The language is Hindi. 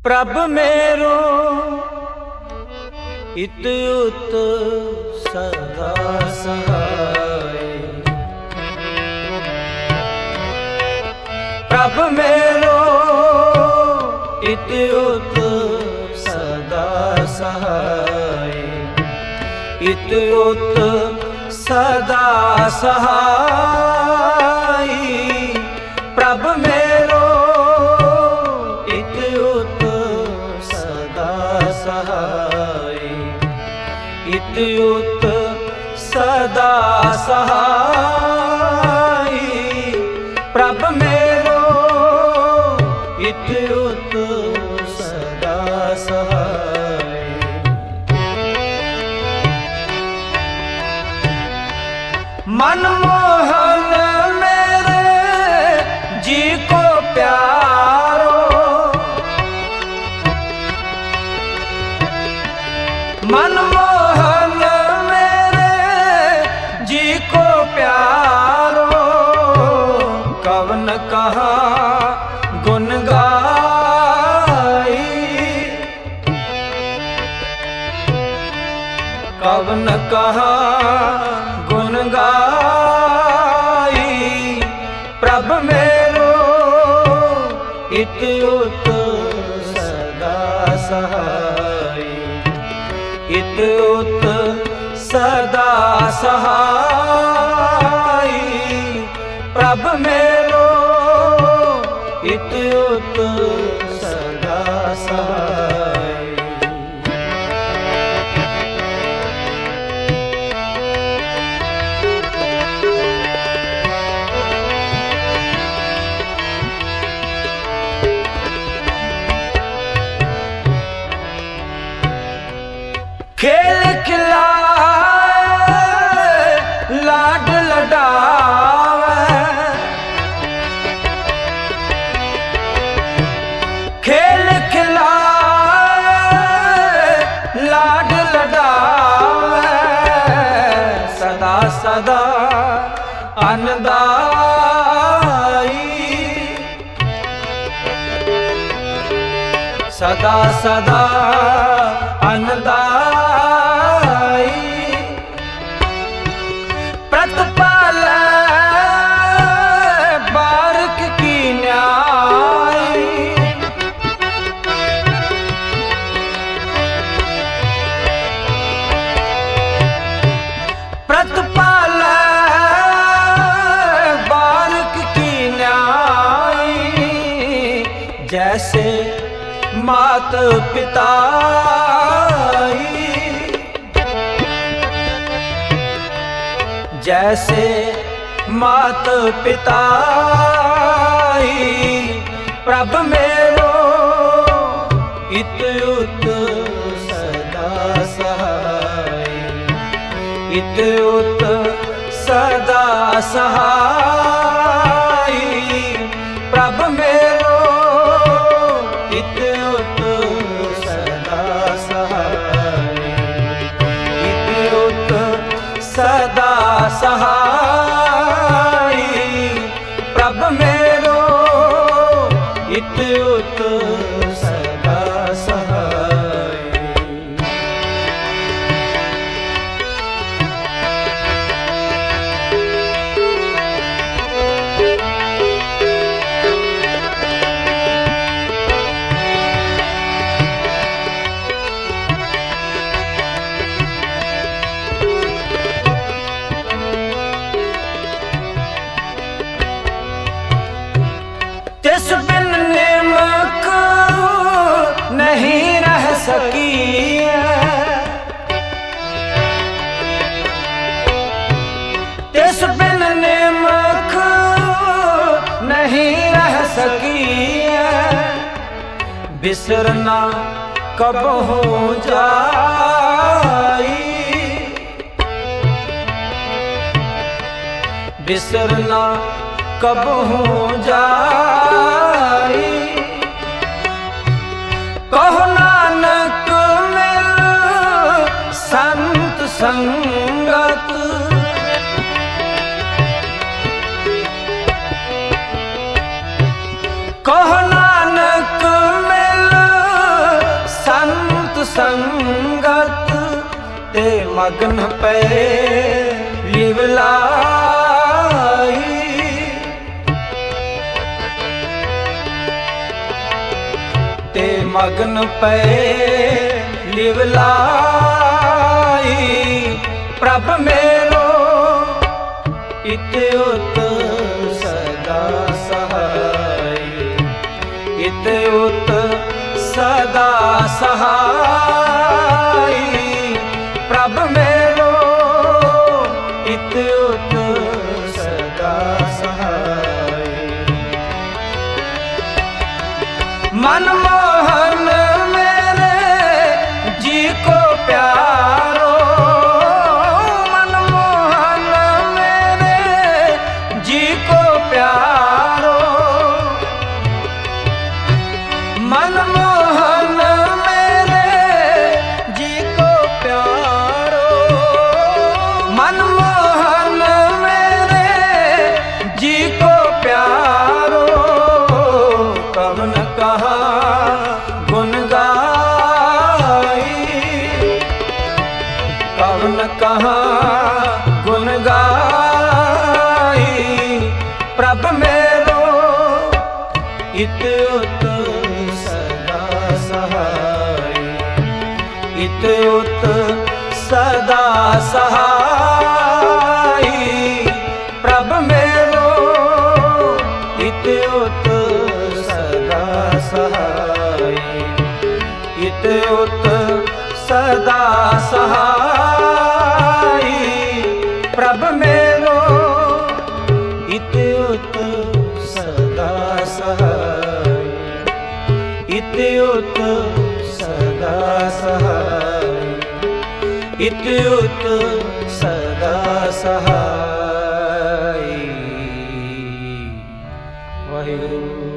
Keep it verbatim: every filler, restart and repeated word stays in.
प्रभ मेरो इत उत सदा सहाय। प्रभ मेरो इत उत सदा सहाय। इत उत सदा सहाय। प्रभ मेरो इत उत सदा सहाय। इत उत सदा सहाय। प्रभ मेरो इत उत सदा सहाय। मनमोहन मेरे जी को प्यारो। मनमोहन मेरे जी को प्यारो। कवन कहा गुन गाई। कवन कहा गुन गाई। प्रभ मेरो इत उत सदा सहाय। इत उत सदा सहाय। प्रभ मेरो इत उत सदा सहाय। खेल खिलाए लाड लडावे। खेल खिलाए लाड लडावे। सदा सदा अनदाई। सदा सदा अनदाई। प्रतिपाल बारक की न्याय। प्रतिपाल बारक की न्याय। जैसे मात पिता जैसे मात पिता। प्रभ मेरो इत उत सदा सहाय। इत उत सदा सहाय। प्रभ मेरो इत उत सदा सहाय। इत उत सदा सहाय। प्रभ मेरो इत उत सदा सहाय। तिस बिन निमक नहीं रह सकी। तिस बिन निमक नहीं रह सकी। बिसरना कब हो जाई। बिसरना कब हो जाई। कहो नानक मिल संत संगत। कहो नानक मिल ਮਗਨ ਪਏ ਲਿਵਲਾਈ। ਤੇ ਮਗਨ ਪਏ ਲਿਵਲਾਈ ਪ੍ਰਭ ਮੇਰੋ ਇਤ ਉਤ ਸਦਾ ਸਹਾਈ। ਇਤ ਉਤ ਸਦਾ ਸਹਾਈ ਪ੍ਰਭ ਮੇਰੋ ਇਤ ਉਤ ਸਦਾ ਸਹਾਈ। ਮਨ ਮੋਹਨ ਮੇਰੇ ਜੀ ਕੋ ਪਿਆਰੋ। ਮਨ ਮੋਹਨ ਮੇਰੇ ਜੀ ਕੋ ਪਿਆਰੋ। ਮਨ ਮੋਹਨ ਮੇਰੇ ਜੀ ਕੋ ਪਿਆਰੋ। ਮਨ ਮੋਹਨ ਮੇਰੇ ਜੀ ਕੋ ਪਿਆਰੋ। ਕਵਨ ਕਹਾ ਗੁਣ ਗਾਈ। ਕਵਨ ਕਹਾ ਗੁਣ ਗਾਈ ਪ੍ਰਭ ਮੇਰੋ ਇਤ ਉਤ ਸਦਾ ਸਹਾਈ। ਇਤ ਉਤ ਸਦਾ ਸਹਾਈ ਪ੍ਰਭ ਮੇਰੋ ਇਤ ਉਤ ਸਦਾ ਸਹਾਈ। ਇਤ ਉਤ ਸਦਾ ਸਹਾਈ ਪ੍ਰਭ ਮੇਰੋ ਇਤ ਉਤ ਸਦਾ ਸਹਾਈ। ਇਤ ਉਤ ਸਦਾ ਸਹਾਈ। ਇਤ ਉਤ ਸਦਾ ਸਹਾਈ। ਵਾਹਿਗੁਰੂ।